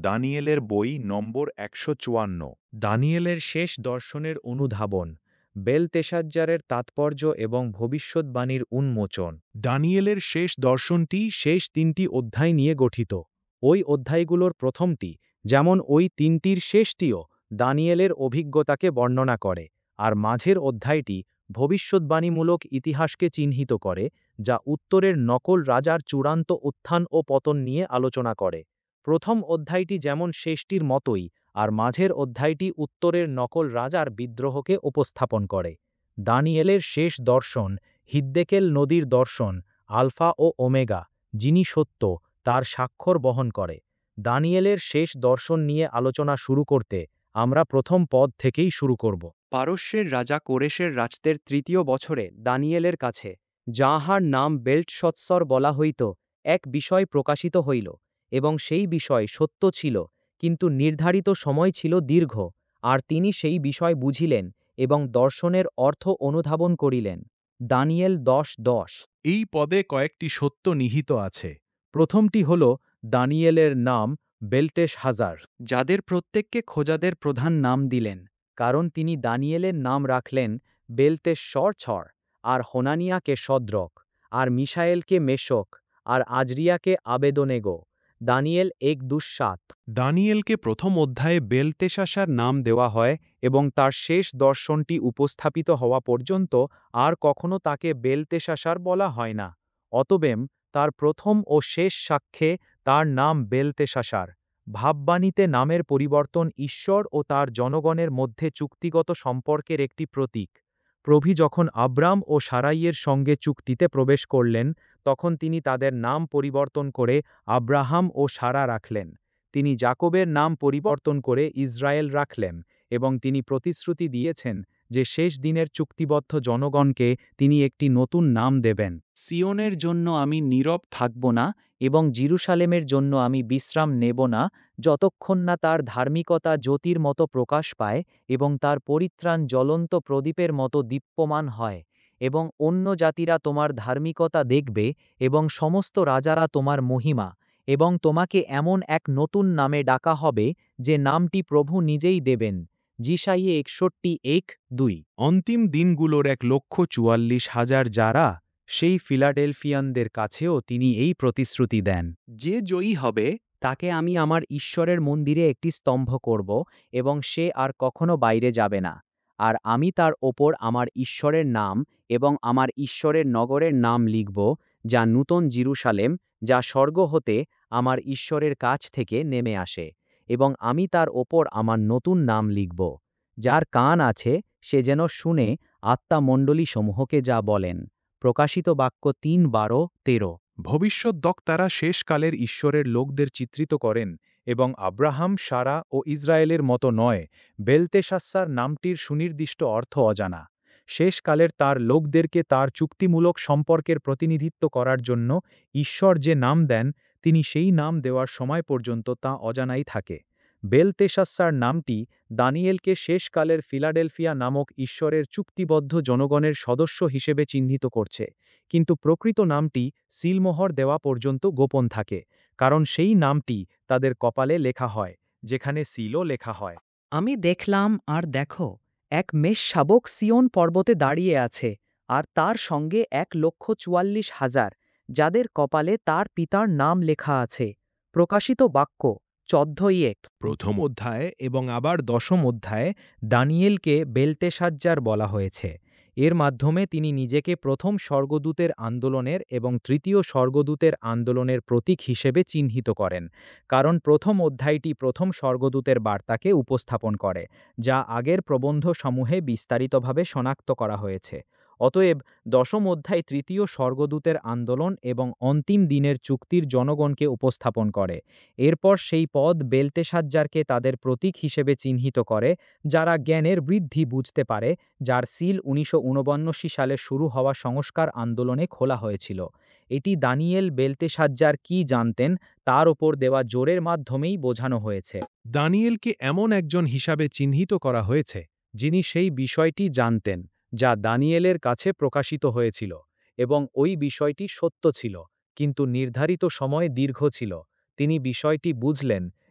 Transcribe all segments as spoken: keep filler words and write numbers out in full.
দানিয়েলের বই নম্বর একশো চুয়ান্ন। দানিয়েলের শেষ দর্শনের অনুধাবন, বেলতেশাজ্জারের তাৎপর্য এবং ভবিষ্যদ্বাণীর উন্মোচন। দানিয়েলের শেষ দর্শনটি শেষ তিনটি অধ্যায় নিয়ে গঠিত। ওই অধ্যায়গুলোর প্রথমটি, যেমন ওই তিনটির শেষটিও, দানিয়েলের অভিজ্ঞতাকে বর্ণনা করে, আর মাঝের অধ্যায়টি ভবিষ্যদ্বাণীমূলক ইতিহাসকে চিহ্নিত করে, যা উত্তরের নকল রাজার চূড়ান্ত উত্থান ও পতন নিয়ে আলোচনা করে। প্রথম অধ্যায়টি যেমন শেষটির মতোই, আর মাঝের অধ্যায়টি উত্তরের নকল রাজার বিদ্রোহকে উপস্থাপন করে। দানিয়েলের শেষ দর্শন, হিদ্দেকেল নদীর দর্শন, আলফা ও ওমেগা, যিনি সত্য, তার স্বাক্ষর বহন করে। দানিয়েলের শেষ দর্শন নিয়ে আলোচনা শুরু করতে আমরা প্রথম পদ থেকেই শুরু করব। পারস্যের রাজা কোরেশের রাজত্বের তৃতীয় বছরে দানিয়েলের কাছে, যাহার নাম বেল্টশৎসর বলা হইত, এক বিষয় প্রকাশিত হইল, এবং সেই বিষয় সত্য ছিল, কিন্তু নির্ধারিত সময় ছিল দীর্ঘ, আর তিনি সেই বিষয় বুঝিলেন এবং দর্শনের অর্থ অনুধাবন করিলেন। দানিয়েল দশ দশ। এই পদে কয়েকটি সত্য নিহিত আছে। প্রথমটি হল দানিয়েলের নাম বেল্টেশহাজার, যাদের প্রত্যেককে খোজাদের প্রধান নাম দিলেন, কারণ তিনি দানিয়েলের নাম রাখলেন বেলতেশশ্বর, আর হোনানিয়াকে শদ্রক, আর মিশায়েলকে মেশক, আর আজরিয়াকে আবেদনেগো। দানিয়েল এক দুঃসাত। দানিয়েলকে প্রথম অধ্যায়ে বেলতেশাসার নাম দেওয়া হয় এবং তার শেষ দর্শনটি উপস্থাপিত হওয়া পর্যন্ত আর কখনো তাকে বেলতেশাসার বলা হয় না। অতবেম তার প্রথম ও শেষ সাক্ষ্যে তার নাম বেলতেশাসার। ভাববাণীতে নামের পরিবর্তন ঈশ্বর ও তার জনগণের মধ্যে চুক্তিগত সম্পর্কের একটি প্রতীক। প্রভু যখন আব্রাম ও সারাইয়ের সঙ্গে চুক্তিতে প্রবেশ করলেন, তখন তিনি তাদের নাম পরিবর্তন করে আব্রাহাম ও সারা রাখলেন। তিনি যাকোবের নাম পরিবর্তন করে ইসরায়েল রাখলেন, এবং তিনি প্রতিশ্রুতি দিয়েছেন যে শেষ দিনের চুক্তিবদ্ধ জনগণকে তিনি একটি নতুন নাম দেবেন। সিওনের জন্য আমি নীরব থাকব না, এবং জেরুসালেমের জন্য আমি বিশ্রাম নেব না, যতক্ষণ না তার ধার্মিকতা জ্যোতির মতো প্রকাশ পায় এবং তার পরিত্রাণ জ্বলন্ত প্রদীপের মতো দীপ্যমান হয়, এবং অন্য জাতিরা তোমার ধার্মিকতা দেখবে, এবং সমস্ত রাজারা তোমার মহিমা, এবং তোমাকে এমন এক নতুন নামে ডাকা হবে যে নামটি প্রভু নিজেই দেবেন। যিশাইয়ে একষট্টি এক দুই। অন্তিম দিনগুলোর এক লক্ষ চুয়াল্লিশ হাজার যারা, সেই ফিলাডেলফিয়ানদের কাছেও তিনি এই প্রতিশ্রুতি দেন, যে জয়ী হবে তাকে আমি আমার ঈশ্বরের মন্দিরে একটি স্তম্ভ করব, এবং সে আর কখনো বাইরে যাবে না। আর আমি তার ওপর আমার ঈশ্বরের নাম এবং আমার ঈশ্বরের নগরের নাম লিখব, যা নূতন জেরুসালেম, যা স্বর্গ হতে আমার ঈশ্বরের কাছ থেকে নেমে আসে, এবং আমি তার ওপর আমার নতুন নাম লিখব। যার কান আছে সে যেন শুনে আত্মামণ্ডলীসমূহকে যা বলেন। প্রকাশিত বাক্য তিন বারো তেরো। ভবিষ্যদ্বক্তারা শেষকালের ঈশ্বরের লোকদের চিত্রিত করেন, এবং আব্রাহাম, সারা ও ইসরায়েলের মতো নয়, বেলতেশাস্সার নামটির সুনির্দিষ্ট অর্থ অজানা। শেষকালের তার লোকদেরকে তার চুক্তিমূলক সম্পর্কের প্রতিনিধিত্ব করার জন্য ঈশ্বর যে নাম দেন, তিনি সেই নাম দেওয়ার সময় পর্যন্ত তা অজানাই থাকে। বেলতেশাস্সার নামটি দানিয়েলকে শেষকালের ফিলাডেলফিয়া নামক ঈশ্বরের চুক্তিবদ্ধ জনগণের সদস্য হিসেবে চিহ্নিত করছে, কিন্তু প্রকৃত নামটি সিলমোহর দেওয়া পর্যন্ত গোপন থাকে, কারণ সেই নামটি তাদের কপালে লেখা হয়, যেখানে সিলও লেখা হয়। আমি দেখলাম, আর দেখো, এক মেষ শাবক সিয়ন পর্বতে দাঁড়িয়ে আছে, আর তার সঙ্গে এক লক্ষ চুয়াল্লিশ হাজার, যাদের কপালে তার পিতার নাম লেখা আছে। প্রকাশিত বাক্য চোদ্দ এক। প্রথম অধ্যায় এবং আবার দশম অধ্যায়ে দানিয়েলকে বেলতেশাজ্জার বলা হয়েছে। এর মাধ্যমে তিনি নিজেকে প্রথম স্বর্গদূতের আন্দোলনের এবং তৃতীয় স্বর্গদূতের আন্দোলনের প্রতীক হিসেবে চিহ্নিত করেন, কারণ প্রথম অধ্যায়টি প্রথম স্বর্গদূতের বার্তাকে উপস্থাপন করে, যা আগের প্রবন্ধসমূহে বিস্তারিতভাবে শনাক্ত করা হয়েছে। অতএব দশম অধ্যায় তৃতীয় স্বর্গদূতের আন্দোলন এবং অন্তিম দিনের চুক্তির জনগণকে উপস্থাপন করে। এরপর সেই পদ বেলতেশাজ্জারকে তাদের প্রতীক হিসেবে চিহ্নিত করে, যারা জ্ঞানের বৃদ্ধি বুঝতে পারে, যার সিল উনিশশো ঊননব্বই সালে শুরু হওয়া সংস্কার আন্দোলনে খোলা হয়েছিল। এটি দানিয়েল বেলতেশাজ্জার কি জানতেন তার ওপর দেওয়া জোরের মাধ্যমেই বোঝানো হয়েছে। দানিয়েলকে এমন একজন হিসাবে চিহ্নিত করা হয়েছে, যিনি সেই বিষয়টি জানতেন যা দানিয়েলের কাছে প্রকাশিত হয়েছিল, এবং ওই বিষয়টি সত্য ছিল, কিন্তু নির্ধারিত সময় দীর্ঘ ছিল। তিনি বিষয়টি বুঝলেন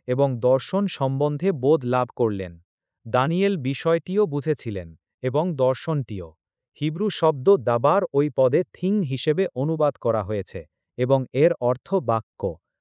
এবং দর্শন সম্বন্ধে বোধ লাভ করলেন। দানিয়েল বিষয়টিও বুঝেছিলেন এবং দর্শনটিও। হিব্রু শব্দ দাবার ওই পদে থিং হিসেবে অনুবাদ করা হয়েছে এবং এর অর্থ বাক্য।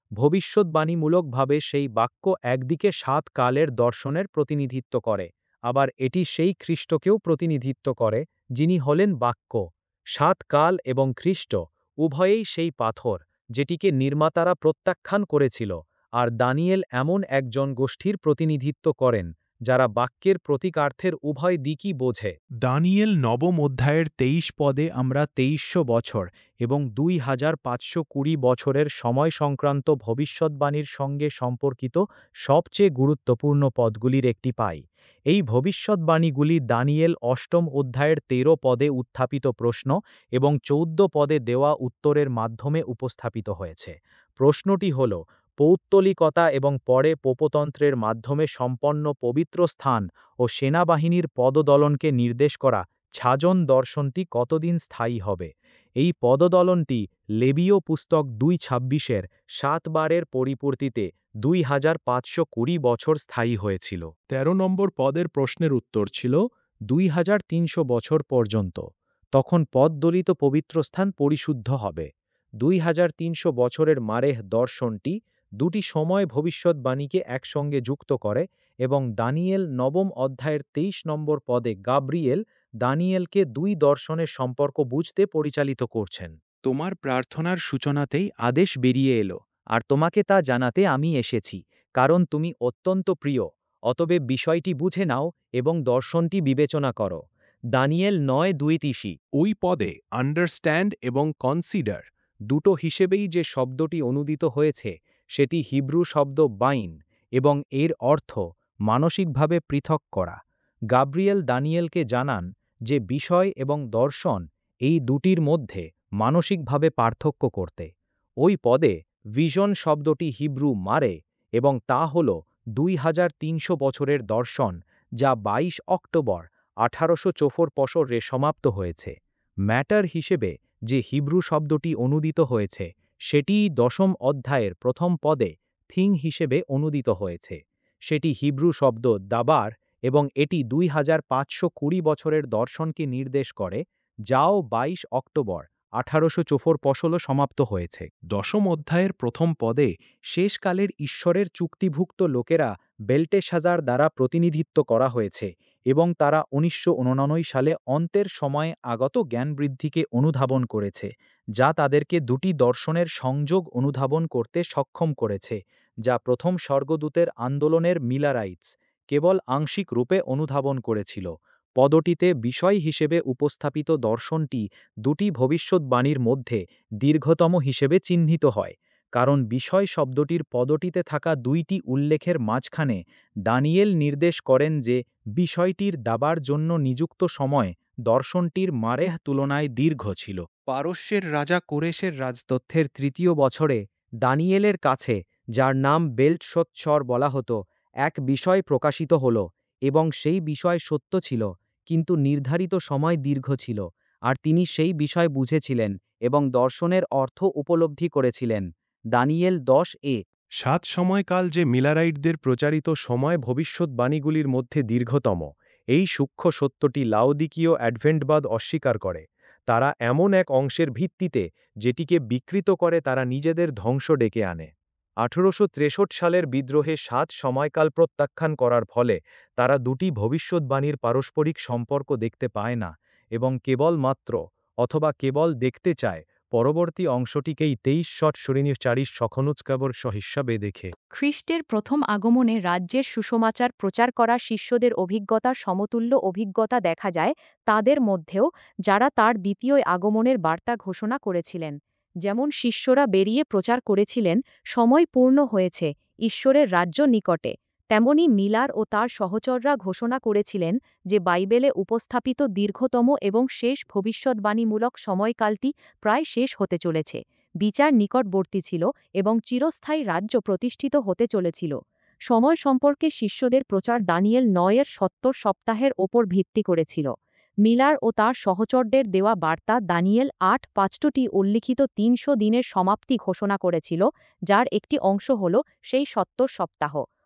ভবিষ্যদ্বাণীমূলকভাবে সেই বাক্য একদিকে সাত কালের দর্শনের প্রতিনিধিত্ব করে, আবার এটি সেই খ্রিস্টকেও প্রতিনিধিত্ব করে যিনি হলেন বাক্য। সাত কাল এবং খ্রিস্ট উভয়েই সেই পাথর যেটিকে নির্মাতারা প্রত্যাখ্যান করেছিল, আর দানিয়েল এমন একজন গোষ্ঠীর প্রতিনিধিত্ব করেন যারা বাক্যের প্রতীকার্থের উভয় দিকই বোঝে। দানিয়েল নবম অধ্যায়ের তেইশ পদে আমরা তেইশশো বছর এবং দুই হাজার পাঁচশো কুড়ি বছরের সময় সংক্রান্ত ভবিষ্যদ্বাণীর সঙ্গে সম্পর্কিত সবচেয়ে গুরুত্বপূর্ণ পদগুলির একটি পাই। এই ভবিষ্যদ্বাণীগুলি দানিয়েল অষ্টম অধ্যায়ের তেরো পদে উত্থাপিত প্রশ্ন এবং চৌদ্দ পদে দেওয়া উত্তরের মাধ্যমে উপস্থাপিত হয়েছে। প্রশ্নটি হল, পৌত্তলিকতা এবং পরে পোপতন্ত্রের মাধ্যমে সম্পন্ন পবিত্র স্থান ও সেনাবাহিনীর পদদলনকে নির্দেশ করা ছাজন দর্শনটি কতদিন স্থায়ী হবে? এই পদদলনটি লেবীয় পুস্তক দুই ছাব্বিশের সাতবারের পরিপূর্তিতে দুই হাজার পাঁচশো কুড়ি বছর স্থায়ী হয়েছিল। তেরো নম্বর পদের প্রশ্নের উত্তর ছিল দুই হাজার তিনশো বছর পর্যন্ত। তখন পদদলিত পবিত্রস্থান পরিশুদ্ধ হবে। দুই হাজার তিনশো বছরের মারেহ দর্শনটি দুটি সময় ভবিষ্যদ্বাণীকে একসঙ্গে যুক্ত করে এবং দানিয়েল নবম অধ্যায়ের তেইশ নম্বর পদে গাব্রিয়েল দানিয়েলকে দুই দর্শনের সম্পর্ক বুঝতে পরিচালিত করছেন। তোমার প্রার্থনার সূচনাতেই আদেশ বেরিয়ে এলো, আর তোমাকে তা জানাতে আমি এসেছি, কারণ তুমি অত্যন্ত প্রিয়। অতএব বিষয়টি বুঝে নাও এবং দর্শনটি বিবেচনা করো। দানিয়েল নয় দুই তিসি। ওই পদে আন্ডারস্ট্যান্ড এবং কনসিডার দুটো হিসেবেই যে শব্দটি অনুদিত হয়েছে সেটি হিব্রু শব্দ বাইন এবং এর অর্থ মানসিকভাবে পৃথক করা। গাব্রিয়েল দানিয়েলকে জানান যে বিষয় এবং দর্শন এই দুটির মধ্যে মানসিকভাবে পার্থক্য করতে। ওই পদে ভিশন শব্দটি হিব্রু মারে এবং তা হল দুই হাজার তিনশো বছরের দর্শন, যা বাইশ অক্টোবর আঠারোশো চৌফর পশরে সমাপ্ত হয়েছে। ম্যাটার হিসেবে যে হিব্রু শব্দটি অনুদিত হয়েছে সেটিই দশম অধ্যায়ের প্রথম পদে থিং হিসেবে অনুদিত হয়েছে। সেটি হিব্রু শব্দ দাবার এবং এটি দুই হাজার পাঁচশো কুড়ি বছরের দর্শনকে নির্দেশ করে, যাও বাইশ অক্টোবর আঠারোশো চৌফর পশলো সমাপ্ত হয়েছে। দশম অধ্যায়ের প্রথম পদে শেষকালের ঈশ্বরের চুক্তিভুক্ত লোকেরা বেল্টেশাজার দ্বারা প্রতিনিধিত্ব করা হয়েছে এবং তারা উনিশশো উননব্বই সালে অন্তের সময়ে আগত জ্ঞানবৃদ্ধিকে অনুধাবন করেছে, যা তাদেরকে দুটি দর্শনের সংযোগ অনুধাবন করতে সক্ষম করেছে, যা প্রথম স্বর্গদূতের আন্দোলনের মিলারাইটস কেবল আংশিক রূপে অনুধাবন করেছিল। পদটিতে বিষয় হিসেবে উপস্থাপিত দর্শনটি দুটি ভবিষ্যদ্বাণীর মধ্যে দীর্ঘতম হিসেবে চিহ্নিত হয়, কারণ বিষয় শব্দটির পদটিতে থাকা দুইটি উল্লেখের মাঝখানে দানিয়েল নির্দেশ করেন যে বিষয়টির দাবার জন্য নিযুক্ত সময় দর্শনটির মারেহ তুলনায় দীর্ঘ ছিল। পারস্যের রাজা কোরেশের রাজতত্ত্বের তৃতীয় বছরে দানিয়েলের কাছে, যার নাম বেল্টশৎসর বলা হতো, এক বিষয় প্রকাশিত হল এবং সেই বিষয় সত্য ছিল, কিন্তু নির্ধারিত সময় দীর্ঘ ছিল, আর তিনি সেই বিষয় বুঝেছিলেন এবং দর্শনের অর্থ উপলব্ধি করেছিলেন। দানিয়েল দশ এ। সাত সময়কাল যে মিলারাইটদের প্রচারিত সময় ভবিষ্যদ্বাণীগুলির মধ্যে দীর্ঘতম, এই সূক্ষ্ম সত্যটি লাউদিকীয় অ্যাডভেন্টবাদ অস্বীকার করে। তারা এমন এক অংশের ভিত্তিতে যেটিকে বিকৃত করে তারা নিজেদের ধ্বংস ডেকে আনে। আঠারোশো তেষট্টি সালের বিদ্রোহে সাত সময়কাল প্রত্যাখ্যান করার ফলে তারা দুটি ভবিষ্যদ্বাণীর পারস্পরিক সম্পর্ক দেখতে পায় না এবং কেবলমাত্র অথবা কেবল দেখতে চায় পরবর্তী অংশটিকেই তেইশ শট শূন্য চারিশ সখনুৎকাবর হিসাবে দেখে। খ্রিস্টের প্রথম আগমনে রাজ্যের সুসমাচার প্রচার করা শিষ্যদের অভিজ্ঞতার সমতুল্য অভিজ্ঞতা দেখা যায় তাদের মধ্যেও, যারা তার দ্বিতীয় আগমনের বার্তা ঘোষণা করেছিলেন। যেমন শিষ্যরা বেরিয়ে প্রচার করেছিলেন, সময় পূর্ণ হয়েছে, ঈশ্বরের রাজ্য নিকটে, তেমনি মিলার ও তার সহচররা ঘোষণা করেছিলেন যে বাইবেলে উপস্থাপিত দীর্ঘতম এবং শেষ ভবিষ্যদ্বাণীমূলক সময়কালটি প্রায় শেষ হতে চলেছে। বিচার নিকটবর্তী ছিল এবং চিরস্থায়ী রাজ্য প্রতিষ্ঠিত হতে চলেছিল। সময় সম্পর্কে শিষ্যদের প্রচার দানিয়েল নয়ের সত্তর সপ্তাহের ওপর ভিত্তি করেছিল। মিলার ও তার সহচরদের দেওয়া বার্তা দানিয়েল আট পাঁচটি উল্লিখিত তিনশো দিনের সমাপ্তি ঘোষণা করেছিল, যার একটি অংশ হল সেই সত্তর সপ্তাহ।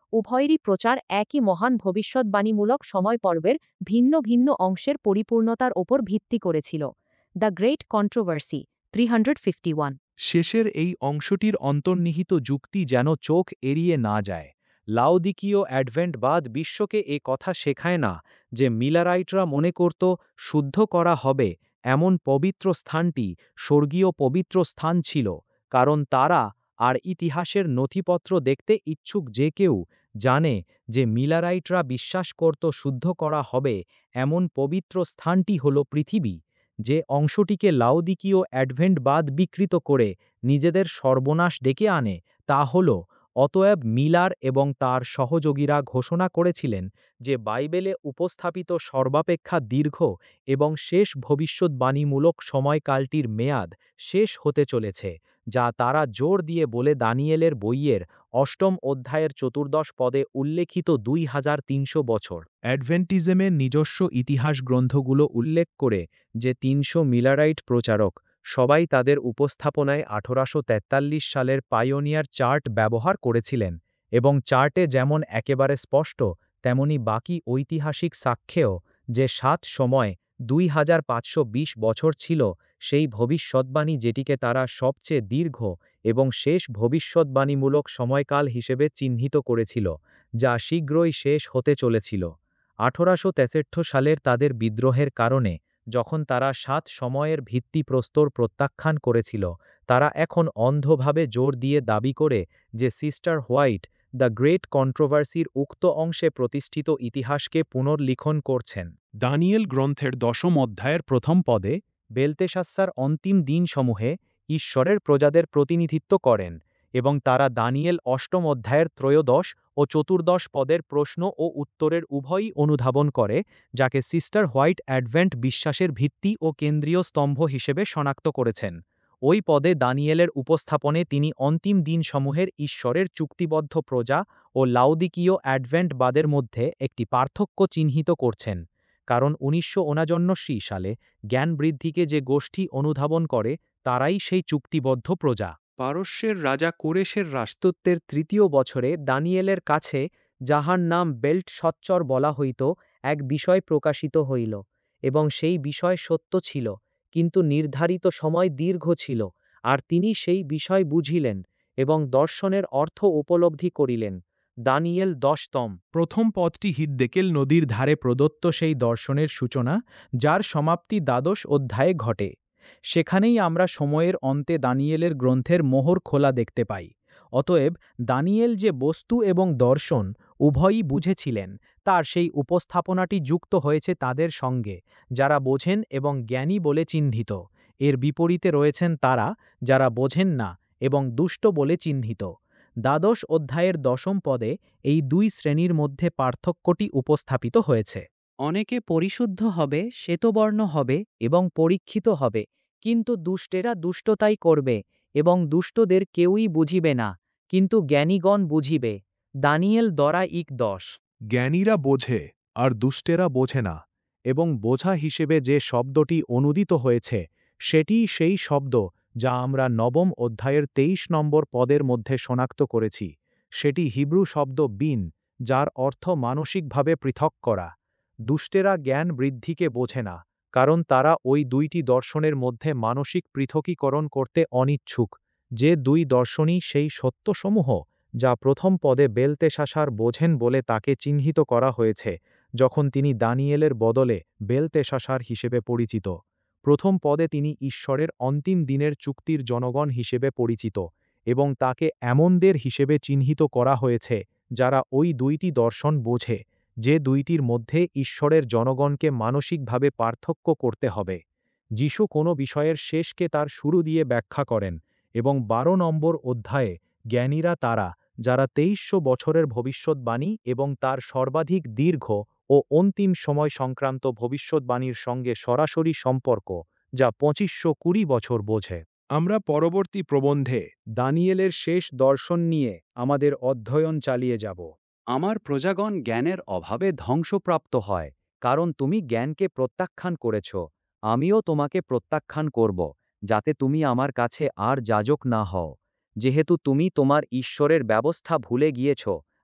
উভয়েরই প্রচার একই মহান ভবিষ্যদ্বাণীমূলক সময় পর্বের ভিন্ন ভিন্ন অংশের পরিপূর্ণতার ওপর ভিত্তি করেছিল। দ্য গ্রেট কন্ট্রোভার্সি তিনশো একান্ন। শেষের এই অংশটির অন্তর্নিহিত যুক্তি যেন চোখ এড়িয়ে না যায়। লাউদিকীয় অ্যাডভেন্টবাদ বিশ্বকে এ কথা শেখায় না যে মিলারাইটরা মনে করত শুদ্ধ করা হবে এমন পবিত্র স্থানটি স্বর্গীয় পবিত্র স্থান ছিল, কারণ তারা আর ইতিহাসের নথিপত্র দেখতে ইচ্ছুক যে কেউ জানে যে মিলারাইটরা বিশ্বাস করত শুদ্ধ করা হবে এমন পবিত্র স্থানটি হল পৃথিবী। যে অংশটিকে লাউদিকীয় অ্যাডভেন্টবাদ বিকৃত করে নিজেদের সর্বনাশ ডেকে আনে তা হল, অতএব মিলার এবং তার সহযোগীরা ঘোষণা করেছিলেন যে বাইবেলে উপস্থাপিত সর্বাপেক্ষা দীর্ঘ এবং শেষ ভবিষ্যদ্বাণীমূলক সময়কালটির মেয়াদ শেষ হতে চলেছে, যা তারা জোর দিয়ে বলে দানিয়েলের বইয়ের অষ্টম অধ্যায়ের চতুর্দশ পদে উল্লেখিত দুই হাজার তিনশো বছর। অ্যাডভেন্টিজমের নিজস্ব ইতিহাস গ্রন্থগুলো উল্লেখ করে যে তিনশো মিলারাইট প্রচারক সবাই তাদের উপস্থাপনায় আঠারোশো তেতাল্লিশ সালের পাইওনিয়ার চার্ট ব্যবহার করেছিলেন, এবং চার্টে যেমন একেবারে স্পষ্ট তেমনি বাকি ঐতিহাসিক সাক্ষ্যেও যে সাত সময় দুই হাজার পাঁচশো বিশ বছর ছিল সেই ভবিষ্যদ্বাণী, যেটিকে তারা সবচেয়ে দীর্ঘ এবং শেষ ভবিষ্যদ্বাণীমূলক সময়কাল হিসেবে চিহ্নিত করেছিল, যা শীঘ্রই শেষ হতে চলেছিল। আঠারোশো তেষট্টি সালের তাদের বিদ্রোহের কারণে যখন তারা সাত সময়ের ভিত্তিপ্রস্তর প্রত্যাখ্যান করেছিল, তারা এখন অন্ধভাবে জোর দিয়ে দাবি করে যে সিস্টার হোয়াইট দ্য গ্রেট কন্ট্রোভার্সির উক্ত অংশে প্রতিষ্ঠিত ইতিহাসকে পুনর্লিখন করছেন। দানিয়েল গ্রন্থের দশম অধ্যায়ের প্রথম পদে বেলতেশাস্সার অন্তিম দিনসমূহে ঈশ্বরের প্রজাদের প্রতিনিধিত্ব করেন, এবং তারা দানিয়েল অষ্টম অধ্যায়ের ত্রয়োদশ ও চতুর্দশ পদের প্রশ্ন ও উত্তরের উভয়ই অনুধাবন করে, যাকে সিস্টার হোয়াইট অ্যাডভেন্ট বিশ্বাসের ভিত্তি ও কেন্দ্রীয় স্তম্ভ হিসেবে শনাক্ত করেছেন। ওই পদে দানিয়েলের উপস্থাপনে তিনি অন্তিম দিনসমূহের ঈশ্বরের চুক্তিবদ্ধ প্রজা ও লাউদিকীয় অ্যাডভেন্টবাদের মধ্যে একটি পার্থক্য চিহ্নিত করছেন, কারণ উনিশশো ঊনচল্লিশ সালে জ্ঞান বৃদ্ধিকে যে গোষ্ঠী অনুধাবন করে তারাই সেই চুক্তিবদ্ধ প্রজা। পারস্যের রাজা কোরেশের রাজত্বের তৃতীয় বছরে দানিয়েলের কাছে, যাহার নাম বেল্টশচ্চর বলা হইত, এক বিষয় প্রকাশিত হইল, এবং সেই বিষয় সত্য ছিল, কিন্তু নির্ধারিত সময় দীর্ঘ ছিল, আর তিনি সেই বিষয় বুঝিলেন এবং দর্শনের অর্থ উপলব্ধি করিলেন। দানিয়েল দশতম। প্রথম পদটি হিদ্দেকেল নদীর ধারে প্রদত্ত সেই দর্শনের সূচনা, যার সমাপ্তি দ্বাদশ অধ্যায়ে ঘটে। সেখানেই আমরা সময়ের অন্তে দানিয়েলের গ্রন্থের মোহর খোলা দেখতে পাই। অতএব দানিয়েল যে বস্তু এবং দর্শন উভয়ই বুঝেছিলেন, তার সেই উপস্থাপনাটি যুক্ত হয়েছে তাদের সঙ্গে, যারা বোঝেন এবং জ্ঞানী বলে চিহ্নিত। এর বিপরীতে রয়েছেন তারা, যারা বোঝেন না এবং দুষ্ট বলে চিহ্নিত। দ্বাদশ অধ্যায়ের দশম পদে এই দুই শ্রেণীর মধ্যে পার্থক্যটি উপস্থাপিত হয়েছে। অনেকে পরিশুদ্ধ হবে, শ্বেতবর্ণ হবে এবং পরীক্ষিত হবে, কিন্তু দুষ্টেরা দুষ্টতাই করবে, এবং দুষ্টদের কেউই বুঝিবে না, কিন্তু জ্ঞানীগণ বুঝিবে। দানিয়েল দরা ইক দশ। জ্ঞানীরা বোঝে আর দুষ্টেরা বোঝে না, এবং বোঝা হিসেবে যে শব্দটি অনুদিত হয়েছে সেটিই সেই শব্দ যা আমরা নবম অধ্যায়ের তেইশ নম্বর পদের মধ্যে শনাক্ত করেছি। সেটি হিব্রু শব্দ বিন, যার অর্থ মানসিকভাবে পৃথক করা। দুষ্টেরা জ্ঞান বৃদ্ধিকে বোঝে না, কারণ তারা ওই দুইটি দর্শনের মধ্যে মানসিক পৃথকীকরণ করতে অনিচ্ছুক, যে দুই দর্শনই সেই সত্যসমূহ যা প্রথম পদে বেলতেশাসার বোঝেন বলে তাকে চিহ্নিত করা হয়েছে, যখন তিনি দানিয়েলের বদলে বেলতেশাসার হিসেবে পরিচিত। প্রথম পদে তিনি ঈশ্বরের অন্তিম দিনের চুক্তির জনগণ হিসেবে পরিচিত, এবং তাকে এমনদের হিসেবে চিহ্নিত করা হয়েছে যারা ওই দুইটি দর্শন বোঝে, যে দুইটির মধ্যে ঈশ্বরের জনগণকে মানসিকভাবে পার্থক্য করতে হবে। যিশু কোনো বিষয়ের শেষকে তার শুরু দিয়ে ব্যাখ্যা করেন, এবং বারো নম্বর অধ্যায়ে জ্ঞানীরা তারা, যারা তেইশশো বছরের ভবিষ্যদ্বাণী এবং তার সর্বাধিক দীর্ঘ ও অন্তিম সময় সংক্রান্ত ভবিষ্যদ্বাণীর সঙ্গে সরাসরি সম্পর্ক, যা পঁচিশশো কুড়ি বছর বোঝে। আমরা পরবর্তী প্রবন্ধে দানিয়েলের শেষ দর্শন নিয়ে আমাদের অধ্যয়ন চালিয়ে যাব। আমার প্রজাগণ জ্ঞানের অভাবে ধ্বংসপ্রাপ্ত হয়, কারণ তুমি জ্ঞানকে প্রত্যাখ্যান করেছ। আমিও তোমাকে প্রত্যাখ্যান করব, যাতে তুমি আমার কাছে আর যাজক না হও। যেহেতু তুমি তোমার ঈশ্বরের ব্যবস্থা ভুলে গিয়েছ,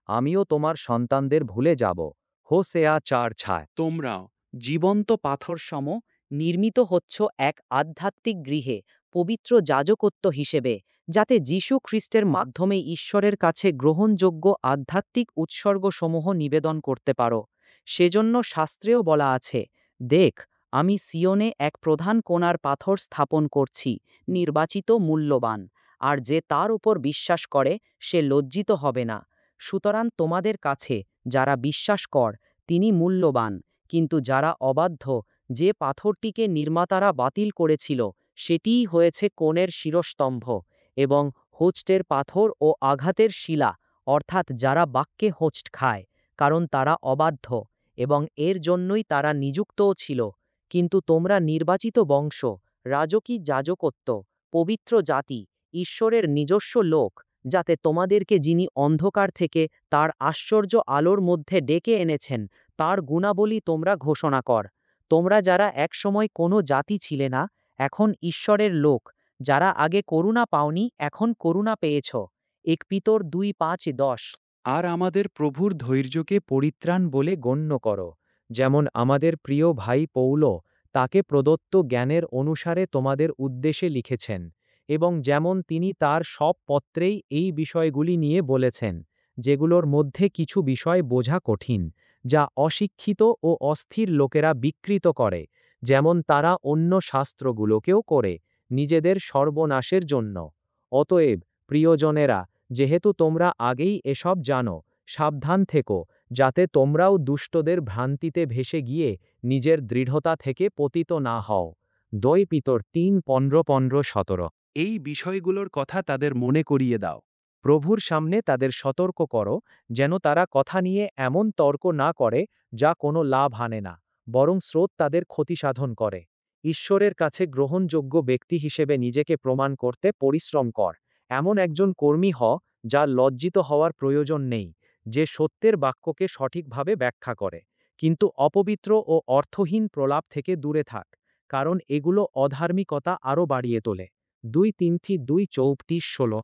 আমিও তোমার সন্তানদের ভুলে যাব। হোসেয়া চার ছায়। তোমরাও জীবন্ত পাথর সম নির্মিত হচ্ছ এক আধ্যাত্মিক গৃহে পবিত্র যাজকত্ব হিসেবে, যাতে যীশু খ্রিস্টের মাধ্যমে ঈশ্বরের কাছে গ্রহণযোগ্য আধ্যাত্মিক উৎসর্গসমূহ নিবেদন করতে পারো। সেজন্য শাস্ত্রেও বলা আছে, দেখ, আমি সিয়নে এক প্রধান কোণার পাথর স্থাপন করছি, নির্বাচিত, মূল্যবান, আর যে তার উপর বিশ্বাস করে সে লজ্জিত হবে না। সুতরাং তোমাদের কাছে যারা বিশ্বাস কর, তিনি মূল্যবান, কিন্তু যারা অবাধ্য, যে পাথরটিকে নির্মাতারা বাতিল করেছিল সেটিই হয়েছে কোণের শিরস্তম্ভ এবং হোঁচটের পাথর ও আঘাতের শিলা, অর্থাৎ যারা বাক্যে হোঁচট খায়, কারণ তারা অবাধ্য, এবং এর জন্যই তারা নিযুক্তও ছিল। কিন্তু তোমরা নির্বাচিত বংশ, রাজকী যাজকত্ব, পবিত্র জাতি, ঈশ্বরের নিজস্ব লোক, যাতে তোমাদেরকে যিনি অন্ধকার থেকে তার আশ্চর্য আলোর মধ্যে ডেকে এনেছেন তার গুণাবলী তোমরা ঘোষণা কর। তোমরা যারা একসময় কোনো জাতি ছিলে না, এখন ঈশ্বরের লোক, যারা আগে করুণা পাওনি এখন করুণা পেয়েছ। এক পিতর দুই পাঁচ দশ। আর আমাদের প্রভুর ধৈর্যকে পরিত্রাণ বলে গণ্য করো, যেমন আমাদের প্রিয় ভাই পৌল তাকে প্রদত্ত জ্ঞানের অনুসারে তোমাদের উদ্দেশ্যে লিখেছেন, এবং যেমন তিনি তার সব পত্রেই এই বিষয়গুলি নিয়ে বলেছেন, যেগুলোর মধ্যে কিছু বিষয় বোঝা কঠিন, যা অশিক্ষিত ও অস্থির লোকেরা বিকৃত করে, যেমন তারা অন্য শাস্ত্রগুলোকেও করে, নিজেদের সর্বনাশের জন্য। অতএব প্রিয়জনেরা, যেহেতু তোমরা আগেই এসব জানো, সাবধান থেকো, যাতে তোমরাও দুষ্টদের ভ্রান্তিতে ভেসে গিয়ে নিজের দৃঢ়তা থেকে পতিত না হও। দুই পিতর তিন পনেরো পনেরো সতেরো। এই বিষয়গুলোর কথা তাদের মনে করিয়ে দাও। প্রভুর সামনে তাদের সতর্ক করো, যেন তারা কথা নিয়ে এমন তর্ক না করে যা কোনো লাভ আনে না, বরং স্রোত তাদের ক্ষতিসাধন করে। ঈশ্বরের কাছে গ্রহণযোগ্য ব্যক্তি হিসেবে নিজেকে প্রমাণ করতে পরিশ্রম কর। এমন একজন কর্মী হ, যার লজ্জিত হওয়ার প্রয়োজন নেই, যে সত্যের বাক্যকে সঠিকভাবে ব্যাখ্যা করে। কিন্তু অপবিত্র ও অর্থহীন প্রলাপ থেকে দূরে থাক, কারণ এগুলো অধার্মিকতা আরও বাড়িয়ে তোলে। দুই তিনথি দুই চৌত্রিশ ষোলো।